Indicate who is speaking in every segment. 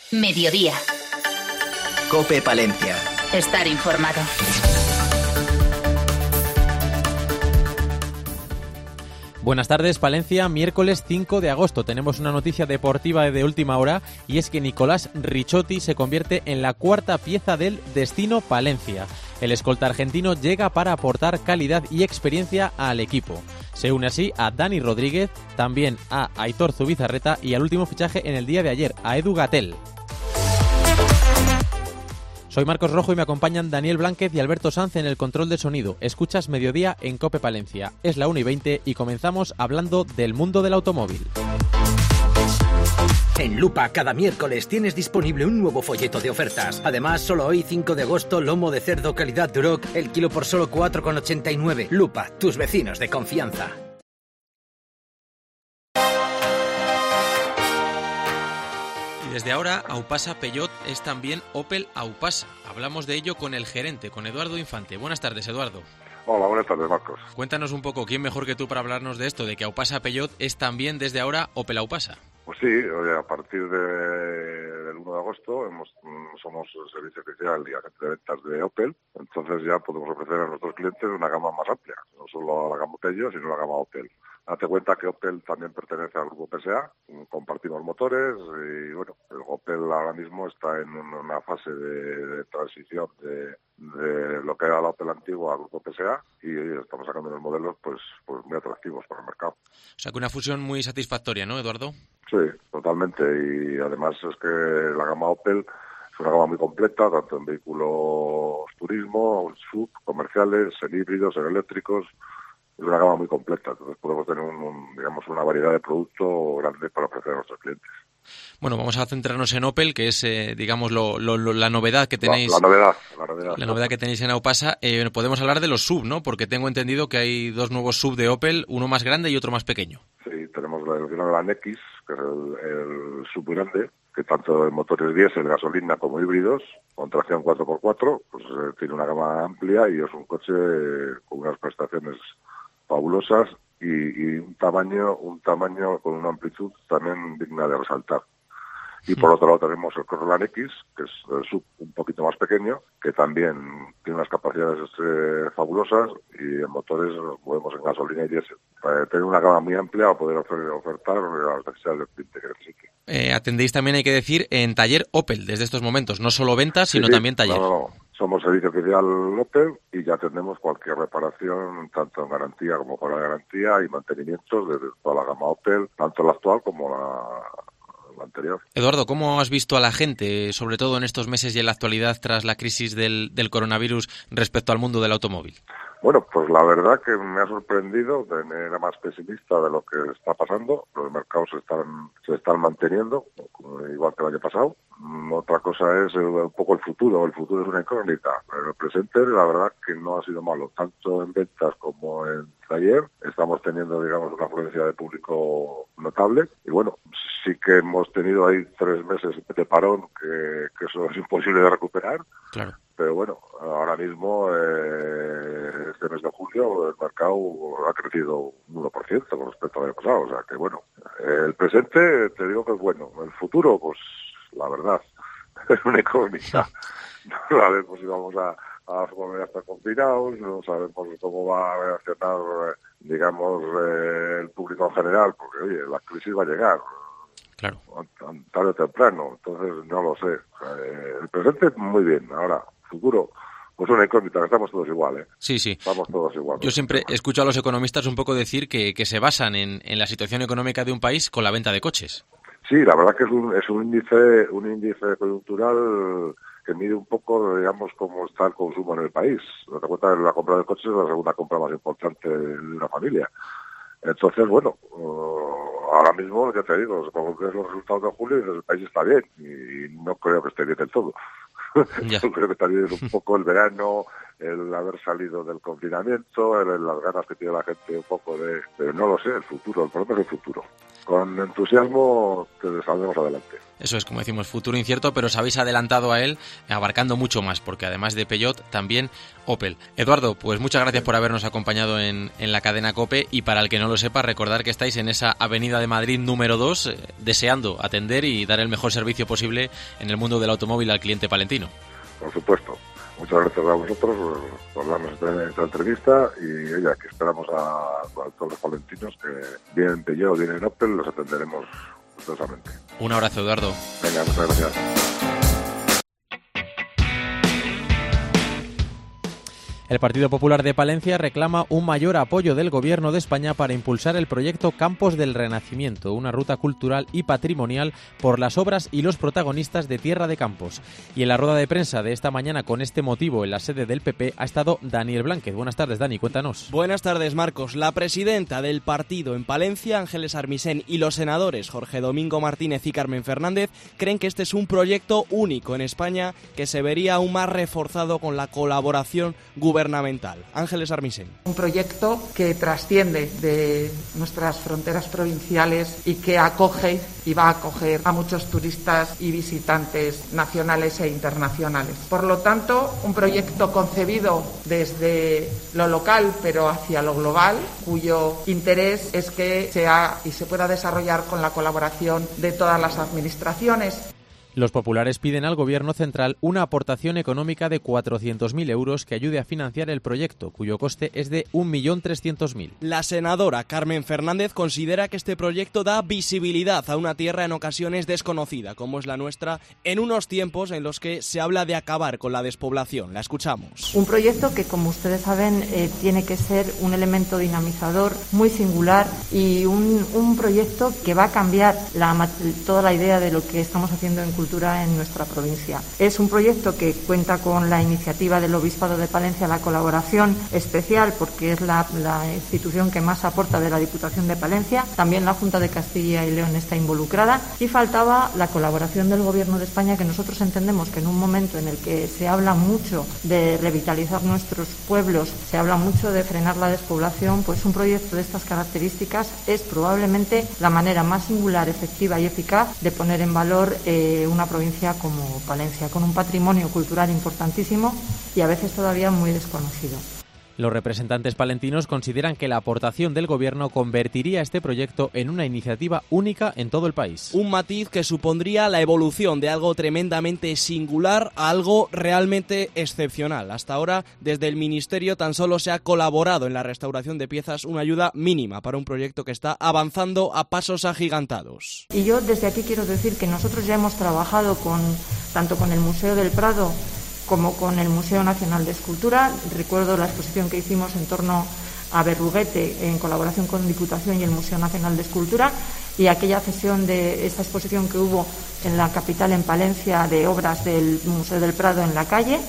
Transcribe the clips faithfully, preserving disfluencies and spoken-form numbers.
Speaker 1: Mediodía.
Speaker 2: COPE Palencia.
Speaker 1: Estar informado.
Speaker 3: Buenas tardes, Palencia. Miércoles cinco de agosto. Tenemos una noticia deportiva de última hora y es que Nicolás Ricciotti se convierte en la cuarta pieza del Destino Palencia. El escolta argentino llega para aportar calidad y experiencia al equipo. Se une así a Dani Rodríguez, también a Aitor Zubizarreta y al último fichaje en el día de ayer, a Edu Gatell. Soy Marcos Rojo y me acompañan Daniel Blánquez y Alberto Sanz en el control de sonido. Escuchas Mediodía en COPE Palencia. Es la una y veinte y comenzamos hablando del mundo del automóvil.
Speaker 4: En Lupa, cada miércoles tienes disponible un nuevo folleto de ofertas. Además, solo hoy, cinco de agosto, lomo de cerdo calidad Duroc, el kilo por solo cuatro con ochenta y nueve. Lupa, tus vecinos de confianza.
Speaker 3: Desde ahora, Aupasa Peugeot es también Opel Aupasa. Hablamos de ello con el gerente, con Eduardo Infante. Buenas tardes, Eduardo.
Speaker 5: Hola, buenas tardes, Marcos.
Speaker 3: Cuéntanos un poco, ¿quién mejor que tú para hablarnos de esto, de que Aupasa Peugeot es también desde ahora Opel Aupasa?
Speaker 5: Pues sí, oye, a partir de, del uno de agosto hemos, somos el servicio oficial y agente de ventas de Opel, entonces ya podemos ofrecer a nuestros clientes una gama más amplia, no solo a la gama Peugeot, sino a la gama Opel. Date cuenta que Opel también pertenece al grupo P S A, compartimos motores y bueno, el Opel ahora mismo está en una fase de, de transición de, de lo que era la Opel antigua al grupo P S A y estamos sacando unos modelos pues, pues muy atractivos para el mercado.
Speaker 3: O sea que una fusión muy satisfactoria, ¿no, Eduardo?
Speaker 5: Sí, totalmente, y además es que la gama Opel es una gama muy completa, tanto en vehículos turismo, sub, comerciales, en híbridos, en eléctricos. Es una gama muy completa, entonces podemos tener un, un, digamos una variedad de producto grande para ofrecer a nuestros clientes.
Speaker 3: Bueno, vamos a centrarnos en Opel, que es, eh, digamos, lo, lo, lo, la novedad que tenéis.
Speaker 5: La, la novedad, la novedad.
Speaker 3: La novedad que tenéis en Aupasa. Eh, podemos hablar de los sub, ¿no? Porque tengo entendido que hay dos nuevos sub de Opel, uno más grande y otro más pequeño.
Speaker 5: Sí, tenemos la el Gran X, que es el, el sub grande, que tanto en motores diésel, gasolina como híbridos, con tracción cuatro por cuatro, pues eh, tiene una gama amplia y es un coche eh, con unas prestaciones fabulosas y, y un tamaño un tamaño con una amplitud también digna de resaltar. Y por otro lado tenemos el Corolán X, que es el sub un poquito más pequeño, que también tiene unas capacidades eh, fabulosas y en motores podemos en gasolina y diésel. Para tener una gama muy amplia para poder ofer- ofertar a las necesidades del cliente que necesite.
Speaker 3: Eh, atendéis también, hay que decir, en taller Opel desde estos momentos, no solo ventas, sino
Speaker 5: sí, sí.
Speaker 3: también taller.
Speaker 5: No, no. Somos servicio oficial Opel y ya atendemos cualquier reparación, tanto en garantía como fuera de garantía y mantenimientos desde toda la gama Opel, tanto la actual como la, la anterior.
Speaker 3: Eduardo, ¿cómo has visto a la gente, sobre todo en estos meses y en la actualidad tras la crisis del, del coronavirus respecto al mundo del automóvil?
Speaker 5: Bueno, pues la verdad que me ha sorprendido, era más pesimista de lo que está pasando, los mercados se están, se están manteniendo, igual que el año pasado. Otra cosa es un poco el futuro, el futuro es una incógnita. El presente, la verdad que no ha sido malo, tanto en ventas como en taller. Estamos teniendo, digamos, una afluencia de público notable y bueno, sí que hemos tenido ahí tres meses de parón, que, que eso es imposible de recuperar. Claro. Pero bueno, ahora mismo, eh, este mes de julio, el mercado ha crecido un uno por ciento con respecto al año pasado. O sea que bueno, el presente te digo que es bueno. El futuro, pues la verdad, es una incógnita. No sabemos si vamos a, a volver a estar confinados, no sabemos cómo va a reaccionar, digamos, eh, el público en general, porque oye, la crisis va a llegar.
Speaker 3: Claro.
Speaker 5: Tarde o temprano, entonces no lo sé. Eh, el presente muy bien, ahora, futuro, pues una incógnita, estamos todos igual, ¿eh?
Speaker 3: Sí, sí.
Speaker 5: Estamos todos igual.
Speaker 3: Yo siempre escucho a los economistas un poco decir que, que se basan en, en la situación económica de un país con la venta de coches.
Speaker 5: Sí, la verdad que es un, es un índice, un índice coyuntural que mide un poco, digamos, cómo está el consumo en el país. Te das cuenta que la compra de coches es la segunda compra más importante de una familia. Entonces, bueno, uh, ahora mismo, ya te digo, cuando ves los resultados de julio, el país está bien, y no creo que esté bien del todo. Yo creo que también es un poco el verano, el haber salido del confinamiento, el, las ganas que tiene la gente un poco de... Pero no lo sé, el futuro, el problema es el futuro. con entusiasmo que saldremos adelante.
Speaker 3: Eso es, como decimos, futuro incierto, pero os habéis adelantado a él abarcando mucho más, porque además de Peugeot, también Opel. Eduardo, pues muchas gracias por habernos acompañado en, en la cadena COPE, y para el que no lo sepa, recordar que estáis en esa Avenida de Madrid número dos, eh, deseando atender y dar el mejor servicio posible en el mundo del automóvil al cliente palentino.
Speaker 5: Por supuesto. Muchas gracias a vosotros por darnos esta, esta entrevista, y oye, que esperamos a, a todos los palentinos que vienen Peugeot o vienen Opel, los atenderemos gustosamente.
Speaker 3: Un abrazo, Eduardo.
Speaker 5: Venga, muchas gracias.
Speaker 3: El Partido Popular de Palencia reclama un mayor apoyo del Gobierno de España para impulsar el proyecto Campos del Renacimiento, una ruta cultural y patrimonial por las obras y los protagonistas de Tierra de Campos. Y en la rueda de prensa de esta mañana con este motivo en la sede del P P ha estado Daniel Blánquez. Buenas tardes, Dani, cuéntanos.
Speaker 1: Buenas tardes, Marcos. La presidenta del partido en Palencia, Ángeles Armisen, y los senadores Jorge Domingo Martínez y Carmen Fernández creen que este es un proyecto único en España que se vería aún más reforzado con la colaboración gubernamental. Gubernamental. Ángeles Armisen.
Speaker 6: Un proyecto que trasciende de nuestras fronteras provinciales y que acoge y va a acoger a muchos turistas y visitantes nacionales e internacionales. Por lo tanto, un proyecto concebido desde lo local pero hacia lo global, cuyo interés es que sea y se pueda desarrollar con la colaboración de todas las administraciones.
Speaker 3: Los populares piden al Gobierno central una aportación económica de cuatrocientos mil euros que ayude a financiar el proyecto, cuyo coste es de un millón trescientos mil.
Speaker 1: La senadora Carmen Fernández considera que este proyecto da visibilidad a una tierra en ocasiones desconocida, como es la nuestra, en unos tiempos en los que se habla de acabar con la despoblación. La escuchamos.
Speaker 7: Un proyecto que, como ustedes saben, eh, tiene que ser un elemento dinamizador muy singular y un, un proyecto que va a cambiar la, toda la idea de lo que estamos haciendo en cultura en nuestra provincia. Es un proyecto que cuenta con la iniciativa del Obispado de Palencia, la colaboración especial, porque es la, la institución que más aporta de la Diputación de Palencia. También la Junta de Castilla y León está involucrada, y faltaba la colaboración del Gobierno de España, que nosotros entendemos que en un momento en el que se habla mucho de revitalizar nuestros pueblos, se habla mucho de frenar la despoblación, pues un proyecto de estas características es probablemente la manera más singular, efectiva y eficaz de poner en valor eh, una provincia como Palencia, con un patrimonio cultural importantísimo y a veces todavía muy desconocido.
Speaker 3: Los representantes palentinos consideran que la aportación del Gobierno convertiría este proyecto en una iniciativa única en todo el país.
Speaker 1: Un matiz que supondría la evolución de algo tremendamente singular a algo realmente excepcional. Hasta ahora, desde el Ministerio tan solo se ha colaborado en la restauración de piezas, una ayuda mínima para un proyecto que está avanzando a pasos agigantados.
Speaker 7: Y yo desde aquí quiero decir que nosotros ya hemos trabajado con tanto con el Museo del Prado como con el Museo Nacional de Escultura. Recuerdo la exposición que hicimos en torno a Berruguete en colaboración con Diputación y el Museo Nacional de Escultura, y aquella cesión de esa exposición que hubo en la capital, en Palencia, de obras del Museo del Prado en la calle.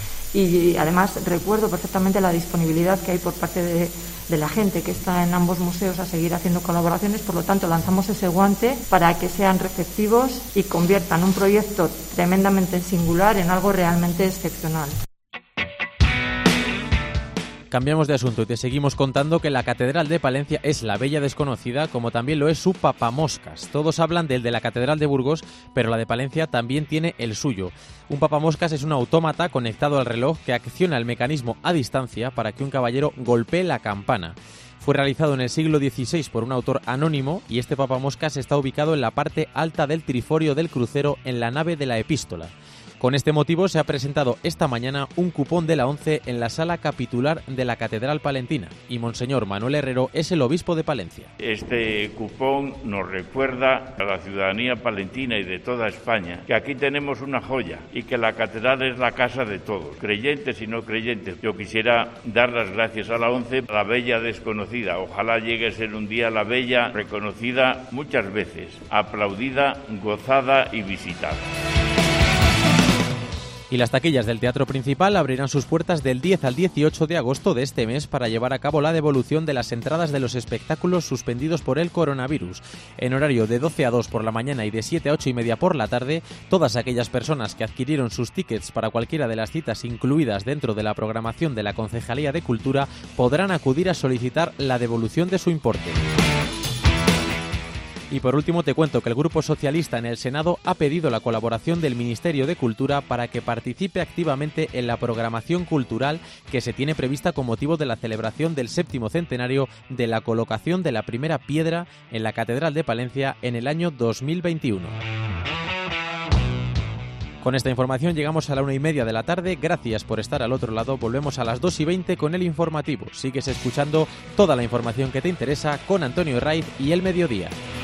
Speaker 7: Y además recuerdo perfectamente la disponibilidad que hay por parte de, de la gente que está en ambos museos a seguir haciendo colaboraciones. Por lo tanto, lanzamos ese guante para que sean receptivos y conviertan un proyecto tremendamente singular en algo realmente excepcional.
Speaker 3: Cambiamos de asunto y te seguimos contando que la Catedral de Palencia es la bella desconocida, como también lo es su papamoscas. Todos hablan del de la Catedral de Burgos, pero la de Palencia también tiene el suyo. Un papamoscas es un autómata conectado al reloj que acciona el mecanismo a distancia para que un caballero golpee la campana. Fue realizado en el siglo dieciséis por un autor anónimo, y este papamoscas está ubicado en la parte alta del triforio del crucero en la nave de la Epístola. Con este motivo se ha presentado esta mañana un cupón de la ONCE en la sala capitular de la Catedral Palentina, y Monseñor Manuel Herrero es el obispo de Palencia.
Speaker 8: Este cupón nos recuerda a la ciudadanía palentina y de toda España que aquí tenemos una joya y que la catedral es la casa de todos, creyentes y no creyentes. Yo quisiera dar las gracias a la ONCE, la bella desconocida. Ojalá llegue a ser un día la bella reconocida muchas veces, aplaudida, gozada y visitada.
Speaker 3: Y las taquillas del Teatro Principal abrirán sus puertas del diez al dieciocho de agosto de este mes para llevar a cabo la devolución de las entradas de los espectáculos suspendidos por el coronavirus. En horario de doce a dos por la mañana y de siete a ocho y media por la tarde, todas aquellas personas que adquirieron sus tickets para cualquiera de las citas incluidas dentro de la programación de la Concejalía de Cultura podrán acudir a solicitar la devolución de su importe. Y por último te cuento que el Grupo Socialista en el Senado ha pedido la colaboración del Ministerio de Cultura para que participe activamente en la programación cultural que se tiene prevista con motivo de la celebración del séptimo centenario de la colocación de la primera piedra en la Catedral de Palencia en el año dos mil veintiuno. Con esta información llegamos a la una y media de la tarde. Gracias por estar al otro lado. Volvemos a las dos y veinte con el informativo. Sigues escuchando toda la información que te interesa con Antonio Herraiz y El Mediodía.